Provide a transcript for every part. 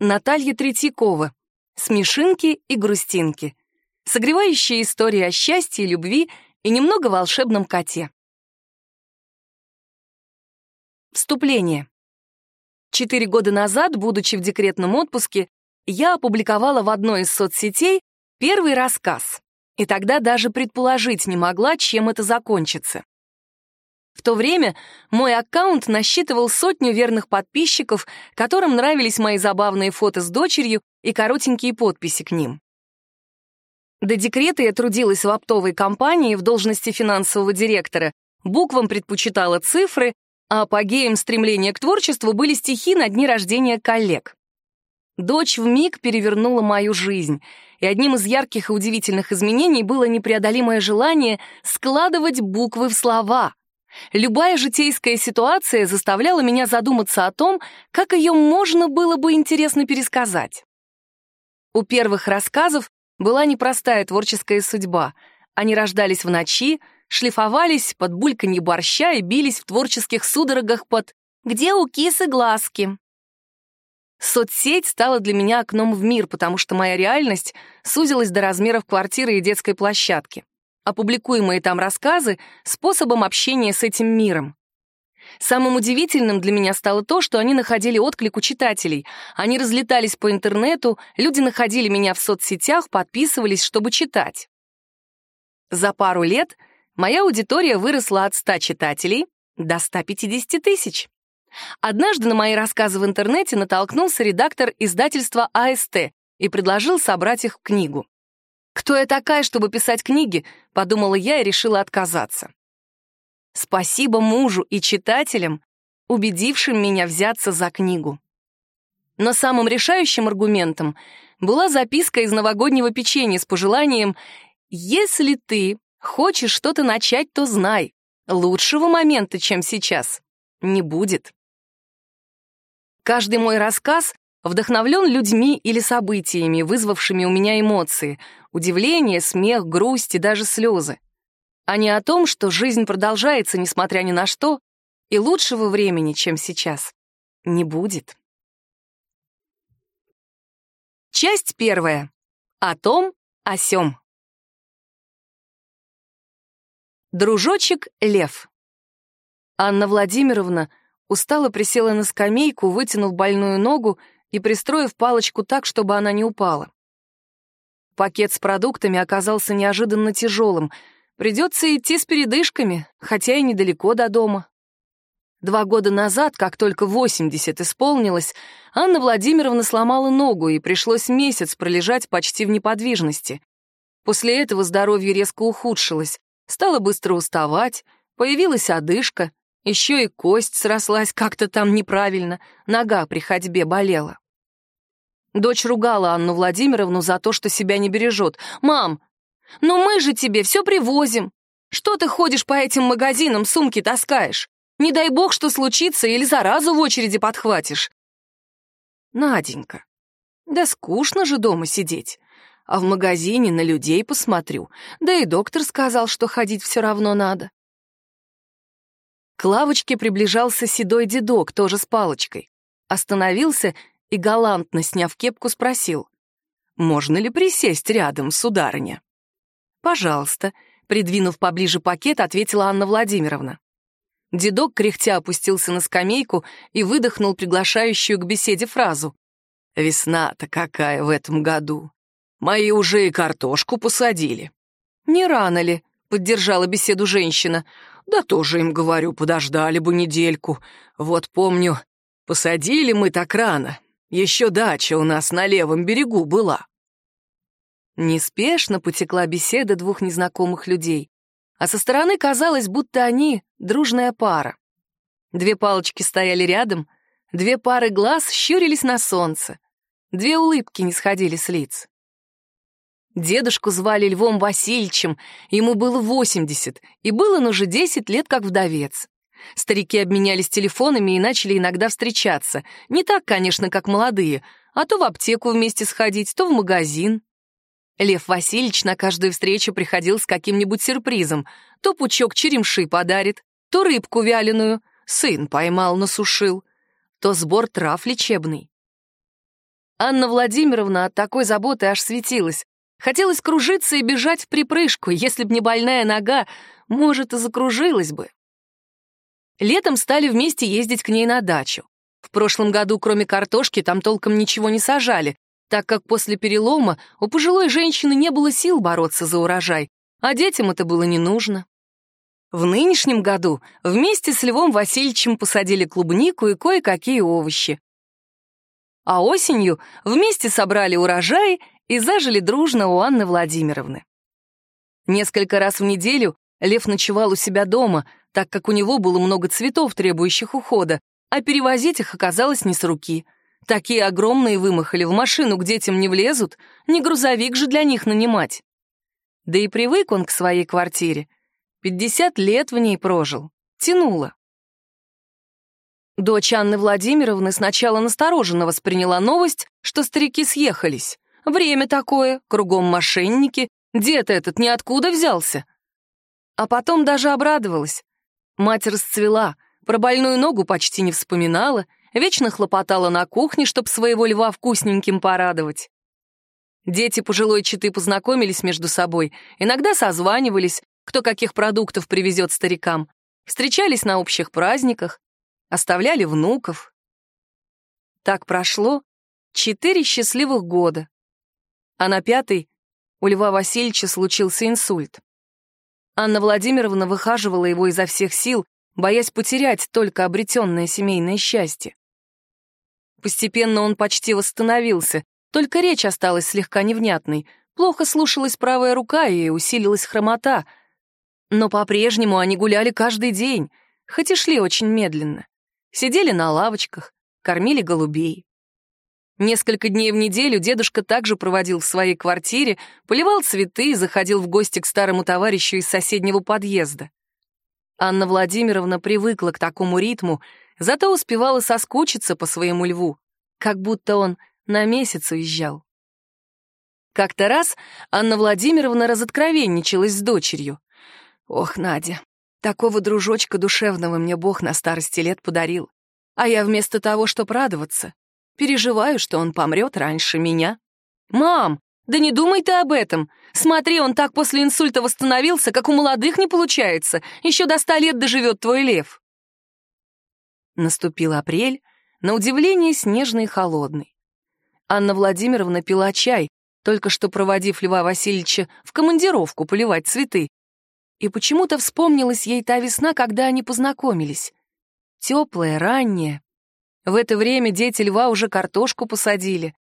Наталья Третьякова. Смешинки и грустинки. Согревающие истории о счастье, любви и немного волшебном коте. Вступление. 4 года назад, будучи в декретном отпуске, я опубликовала в одной из соцсетей первый рассказ, и тогда даже предположить не могла, чем это закончится. В то время мой аккаунт насчитывал 100 верных подписчиков, которым нравились мои забавные фото с дочерью и коротенькие подписи к ним. До декрета я трудилась в оптовой компании в должности финансового директора, буквам предпочитала цифры, а апогеем стремления к творчеству были стихи на дни рождения коллег. Дочь вмиг перевернула мою жизнь, и одним из ярких и удивительных изменений было непреодолимое желание складывать буквы в слова. Любая житейская ситуация заставляла меня задуматься о том, как ее можно было бы интересно пересказать. У первых рассказов была непростая творческая судьба. Они рождались в ночи, шлифовались под бульканье борща и бились в творческих судорогах под «Где у кисы глазки?». Соцсеть стала для меня окном в мир, потому что моя реальность сузилась до размеров квартиры и детской площадки. Опубликуемые там рассказы — способом общения с этим миром. Самым удивительным для меня стало то, что они находили отклик у читателей. Они разлетались по интернету, люди находили меня в соцсетях, подписывались, чтобы читать. За пару лет моя аудитория выросла от 100 читателей до 150 тысяч. Однажды на мои рассказы в интернете натолкнулся редактор издательства АСТ и предложил собрать их в книгу. «Кто я такая, чтобы писать книги?» — подумала я и решила отказаться. Спасибо мужу и читателям, убедившим меня взяться за книгу. Но самым решающим аргументом была записка из новогоднего печенья с пожеланием «Если ты хочешь что-то начать, то знай, лучшего момента, чем сейчас, не будет». Каждый мой рассказ вдохновлен людьми или событиями, вызвавшими у меня эмоции — удивление, смех, грусть и даже слезы. А не о том, что жизнь продолжается, несмотря ни на что, и лучшего времени, чем сейчас, не будет. Часть 1. О том, о сём. Дружочек Лев. Анна Владимировна устало присела на скамейку, вытянув больную ногу и пристроив палочку так, чтобы она не упала. Пакет с продуктами оказался неожиданно тяжелым. Придется идти с передышками, хотя и недалеко до дома. 2 года назад, как только 80 исполнилось, Анна Владимировна сломала ногу, и пришлось месяц пролежать почти в неподвижности. После этого здоровье резко ухудшилось, стала быстро уставать, появилась одышка, еще и кость срослась как-то там неправильно, нога при ходьбе болела. Дочь ругала Анну Владимировну за то, что себя не бережет. «Мам, ну мы же тебе все привозим. Что ты ходишь по этим магазинам, сумки таскаешь? Не дай бог, что случится, или заразу в очереди подхватишь». «Наденька, да скучно же дома сидеть. А в магазине на людей посмотрю. Да и доктор сказал, что ходить все равно надо». К лавочке приближался седой дедок, тоже с палочкой. Остановился и, галантно сняв кепку, спросил: «Можно ли присесть рядом, сударыня?» «Пожалуйста», — придвинув поближе пакет, ответила Анна Владимировна. Дедок кряхтя опустился на скамейку и выдохнул приглашающую к беседе фразу: «Весна-то какая в этом году! Мои уже и картошку посадили». «Не рано ли?» — поддержала беседу женщина. «Да тоже им говорю, подождали бы недельку. Вот помню, посадили мы так рано. Еще дача у нас на левом берегу была». Неспешно потекла беседа 2 незнакомых людей, а со стороны казалось, будто они дружная пара. 2 палочки стояли рядом, 2 пары глаз щурились на солнце, 2 улыбки не сходили с лиц. Дедушку звали Львом Васильевичем, ему было 80, и был он уже 10 лет как вдовец. Старики обменялись телефонами и начали иногда встречаться. Не так, конечно, как молодые, а то в аптеку вместе сходить, то в магазин. Лев Васильевич на каждую встречу приходил с каким-нибудь сюрпризом. То пучок черемши подарит, то рыбку вяленую, сын поймал, насушил, то сбор трав лечебный. Анна Владимировна от такой заботы аж светилась. Хотелось кружиться и бежать в припрыжку. Если б не больная нога, может, и закружилась бы. Летом стали вместе ездить к ней на дачу. В прошлом году, кроме картошки, там толком ничего не сажали, так как после перелома у пожилой женщины не было сил бороться за урожай, а детям это было не нужно. В нынешнем году вместе с Львом Васильевичем посадили клубнику и кое-какие овощи. А осенью вместе собрали урожай и зажили дружно у Анны Владимировны. Несколько раз в неделю Лев ночевал у себя дома, так как у него было много цветов, требующих ухода, а перевозить их оказалось не с руки. Такие огромные вымахали, в машину к детям не влезут, не грузовик же для них нанимать. Да и привык он к своей квартире. 50 лет в ней прожил. Тянуло. Дочь Анны Владимировны сначала настороженно восприняла новость, что старики съехались. Время такое, кругом мошенники, дед этот ниоткуда взялся. А потом даже обрадовалась. Мать расцвела, про больную ногу почти не вспоминала, вечно хлопотала на кухне, чтоб своего Льва вкусненьким порадовать. Дети пожилой четы познакомились между собой, иногда созванивались, кто каких продуктов привезет старикам, встречались на общих праздниках, оставляли внуков. Так прошло 4 счастливых года, а на 5-й у Льва Васильевича случился инсульт. Анна Владимировна выхаживала его изо всех сил, боясь потерять только обретенное семейное счастье. Постепенно он почти восстановился, только речь осталась слегка невнятной, плохо слушалась правая рука и усилилась хромота, но по-прежнему они гуляли каждый день, хоть и шли очень медленно. Сидели на лавочках, кормили голубей. Несколько дней в неделю дедушка также проводил в своей квартире, поливал цветы и заходил в гости к старому товарищу из соседнего подъезда. Анна Владимировна привыкла к такому ритму, зато успевала соскучиться по своему Льву, как будто он на месяц уезжал. Как-то раз Анна Владимировна разоткровенничалась с дочерью. «Ох, Надя, такого дружочка душевного мне Бог на старости лет подарил, а я вместо того, чтоб радоваться, переживаю, что он помрет раньше меня». «Мам, да не думай ты об этом. Смотри, он так после инсульта восстановился, как у молодых не получается. Еще до 100 лет доживет твой Лев». Наступил апрель, на удивление снежный и холодный. Анна Владимировна пила чай, только что проводив Льва Васильевича в командировку поливать цветы. И почему-то вспомнилась ей та весна, когда они познакомились. Теплая, ранняя. В это время дети Льва уже картошку посадили.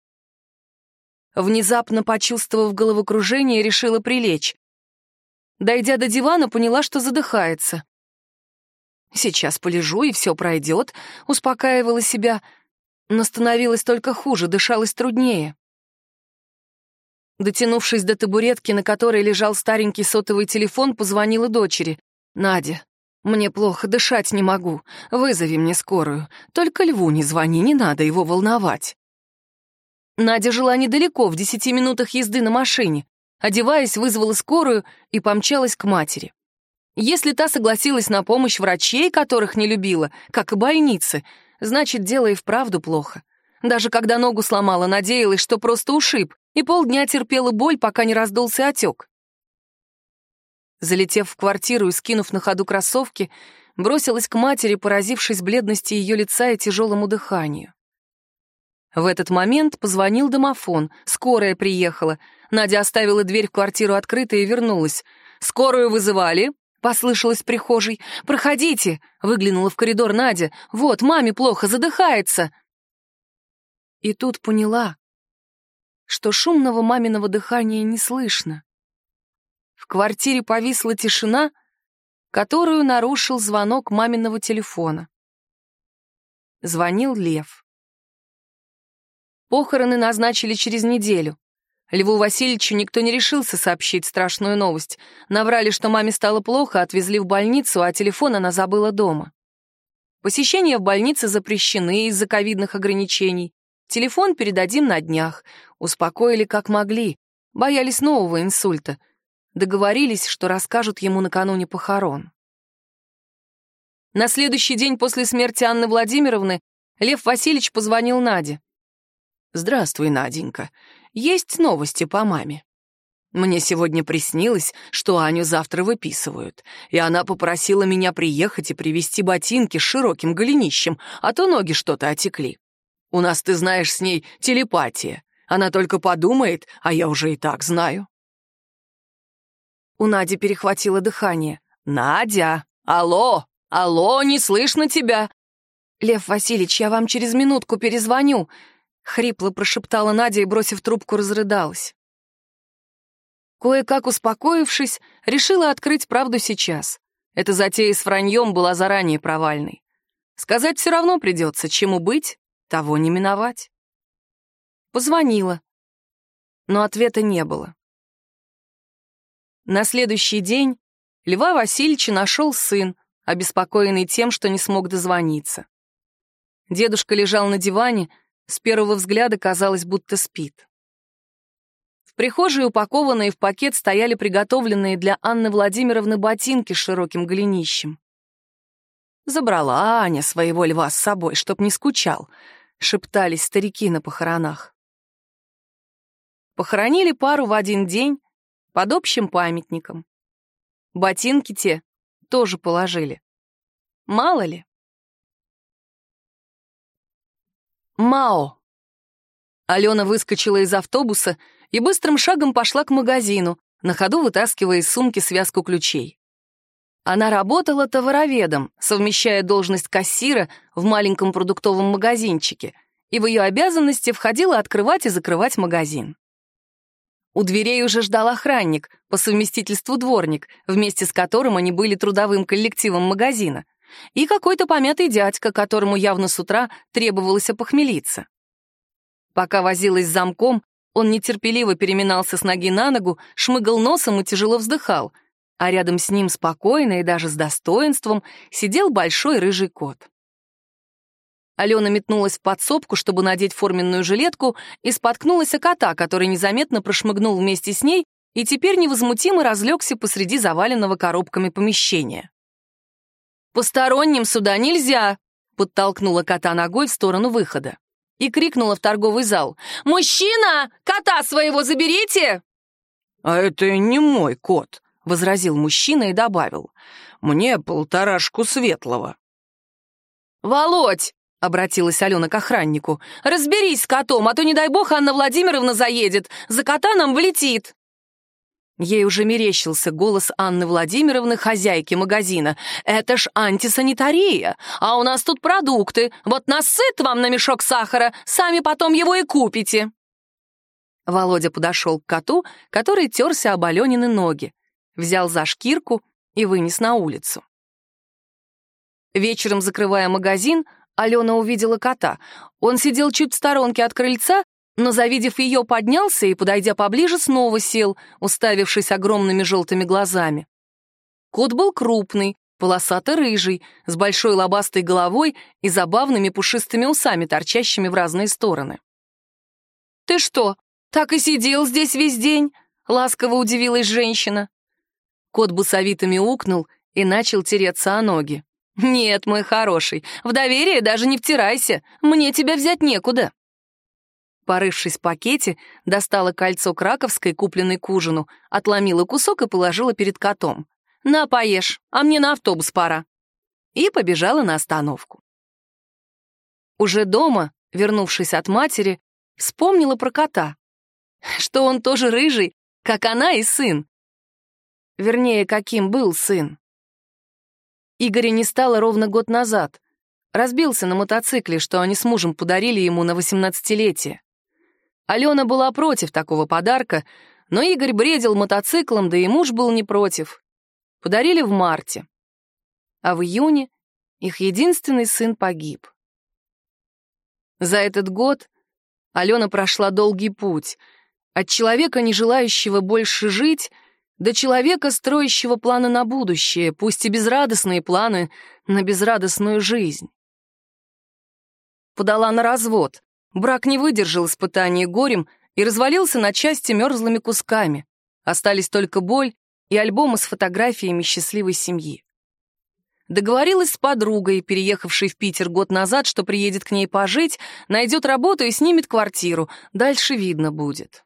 Внезапно, почувствовав головокружение, решила прилечь. Дойдя до дивана, поняла, что задыхается. «Сейчас полежу, и все пройдет», — успокаивала себя, но становилось только хуже, дышалось труднее. Дотянувшись до табуретки, на которой лежал старенький сотовый телефон, позвонила дочери. «Надя, мне плохо, дышать не могу. Вызови мне скорую. Только Льву не звони, не надо его волновать». Надя жила недалеко, в 10 минутах езды на машине. Одеваясь, вызвала скорую и помчалась к матери. Если та согласилась на помощь врачей, которых не любила, как и больницы, значит, дело и вправду плохо. Даже когда ногу сломала, надеялась, что просто ушиб, и полдня терпела боль, пока не раздулся отек. Залетев в квартиру и скинув на ходу кроссовки, бросилась к матери, поразившись бледности ее лица и тяжелому дыханию. В этот момент позвонил домофон, скорая приехала. Надя оставила дверь в квартиру открытой и вернулась. «Скорую вызывали?» — послышалось в прихожей. «Проходите!» — выглянула в коридор Надя. «Вот, маме плохо, задыхается!» И тут поняла, что шумного маминого дыхания не слышно. В квартире повисла тишина, которую нарушил звонок маминого телефона. Звонил Лев. Похороны назначили через неделю. Льву Васильевичу никто не решился сообщить страшную новость. Наврали, что маме стало плохо, отвезли в больницу, а телефон она забыла дома. Посещения в больнице запрещены из-за ковидных ограничений. Телефон передадим на днях. Успокоили как могли. Боялись нового инсульта. Договорились, что расскажут ему накануне похорон. На следующий день после смерти Анны Владимировны Лев Васильевич позвонил Наде. «Здравствуй, Наденька. Есть новости по маме. Мне сегодня приснилось, что Аню завтра выписывают, и она попросила меня приехать и привезти ботинки с широким голенищем, а то ноги что-то отекли. У нас, ты знаешь, с ней телепатия. Она только подумает, а я уже и так знаю». У Нади перехватило дыхание. «Надя! Алло! Алло, не слышно тебя!» «Лев Васильевич, я вам через минутку перезвоню», — хрипло прошептала Надя и, бросив трубку, разрыдалась. Кое-как успокоившись, решила открыть правду сейчас. Эта затея с враньем была заранее провальной. Сказать все равно придется, чему быть, того не миновать. Позвонила, но ответа не было. На следующий день Льва Васильевича нашел сын, обеспокоенный тем, что не смог дозвониться. Дедушка лежал на диване, с первого взгляда казалось, будто спит. В прихожей, упакованные в пакет, стояли приготовленные для Анны Владимировны ботинки с широким голенищем. «Забрала Аня своего льва с собой, чтоб не скучал», — шептались старики на похоронах. Похоронили пару в один день под общим памятником. Ботинки те тоже положили. Мало ли. МАО. Алена выскочила из автобуса и быстрым шагом пошла к магазину, на ходу вытаскивая из сумки связку ключей. Она работала товароведом, совмещая должность кассира в маленьком продуктовом магазинчике, и в ее обязанности входило открывать и закрывать магазин. У дверей уже ждал охранник, по совместительству дворник, вместе с которым они были трудовым коллективом магазина, и какой-то помятый дядька, которому явно с утра требовалось опохмелиться. Пока возилась с замком, он нетерпеливо переминался с ноги на ногу, шмыгал носом и тяжело вздыхал, а рядом с ним спокойно и даже с достоинством сидел большой рыжий кот. Алена метнулась в подсобку, чтобы надеть форменную жилетку, и споткнулась о кота, который незаметно прошмыгнул вместе с ней и теперь невозмутимо разлегся посреди заваленного коробками помещения. «Посторонним сюда нельзя!» — подтолкнула кота ногой в сторону выхода и крикнула в торговый зал: «Мужчина, кота своего заберите!» «А это не мой кот», — возразил мужчина и добавил: «мне полторашку светлого». «Володь!» — обратилась Алена к охраннику. «Разберись с котом, а то, не дай бог, Анна Владимировна заедет. За кота нам влетит». Ей уже мерещился голос Анны Владимировны, хозяйки магазина. «Это ж антисанитария, а у нас тут продукты. Вот насыт вам на мешок сахара, сами потом его и купите». Володя подошел к коту, который терся об Аленины ноги, взял за шкирку и вынес на улицу. Вечером, закрывая магазин, Алена увидела кота. Он сидел чуть в сторонке от крыльца, но, завидев ее, поднялся и, подойдя поближе, снова сел, уставившись огромными желтыми глазами. Кот был крупный, полосато-рыжий, с большой лобастой головой и забавными пушистыми усами, торчащими в разные стороны. «Ты что, так и сидел здесь весь день?» — ласково удивилась женщина. Кот бусовито мяукнул и начал тереться о ноги. «Нет, мой хороший, в доверие даже не втирайся, мне тебя взять некуда». Порывшись в пакете, достала кольцо краковской, купленной к ужину, отломила кусок и положила перед котом. «На, поешь, а мне на автобус пора». И побежала на остановку. Уже дома, вернувшись от матери, вспомнила про кота, что он тоже рыжий, как она и сын. Вернее, каким был сын. Игоря не стало ровно год назад. Разбился на мотоцикле, что они с мужем подарили ему на 18-летие. Алена была против такого подарка, но Игорь бредил мотоциклом, да и муж был не против. Подарили в марте. А в июне их единственный сын погиб. За этот год Алена прошла долгий путь. От человека, не желающего больше жить, до человека, строящего планы на будущее, пусть и безрадостные планы на безрадостную жизнь. Подала на развод. Брак не выдержал испытания горем и развалился на части мерзлыми кусками. Остались только боль и альбомы с фотографиями счастливой семьи. Договорилась с подругой, переехавшей в Питер год назад, что приедет к ней пожить, найдет работу и снимет квартиру. Дальше видно будет.